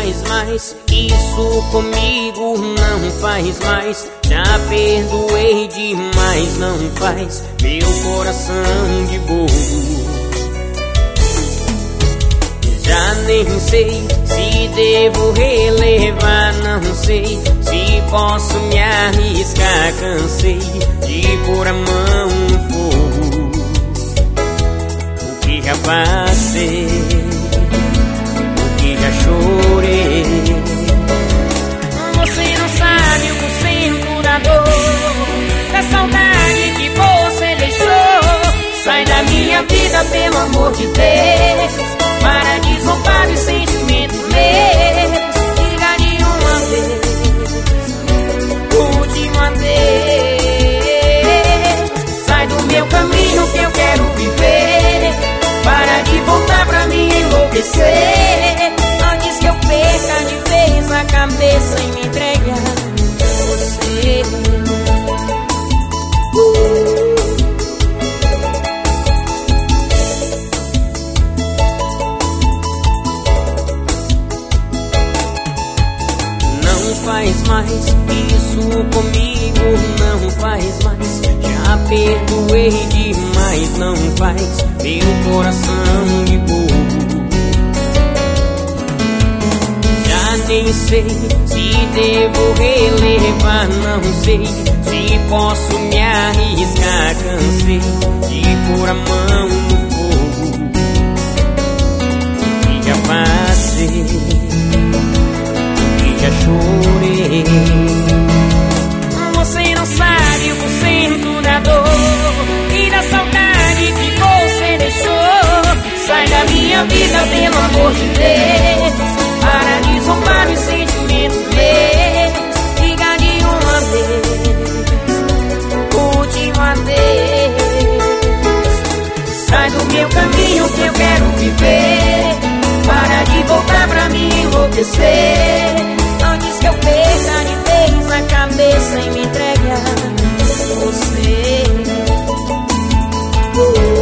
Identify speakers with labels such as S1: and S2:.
S1: faz mais, isso comigo não faz mais. Já perdoei demais, não faz meu coração de bobo. Já nem sei se devo relevar, não sei se posso me arriscar. Cansei de pôr a mão no fogo. O que já passei, o que já chorei.
S2: Você não sabe o porcento da dor, da saudade que você deixou. Sai da minha vida, pelo amor de Deus, para de zombar os sentimentos meus. Diga de uma vez, última vez. Sai do meu caminho que eu quero viver. Para de voltar pra me enlouquecer. Antes que eu perca de vez a cabeça e me entregue a você.
S1: Não faz mais, isso comigo não faz mais. Já perdoei demais, não faz meu coração de bobo. Já nem sei se devo relevar, não sei se posso me arriscar. Cansei de pôr a mão no fogo. E já passei, já chorei.
S2: Você não sabe o porcento da dor e da saudade que você deixou. Sai da minha vida, pelo amor de Deus, para de zombar os sentimentos meus. Diga de uma vez, última vez. Sai do meu caminho que eu quero viver. Para de voltar pra me enlouquecer. Antes que eu perca de vez a cabeça e me entregue a você.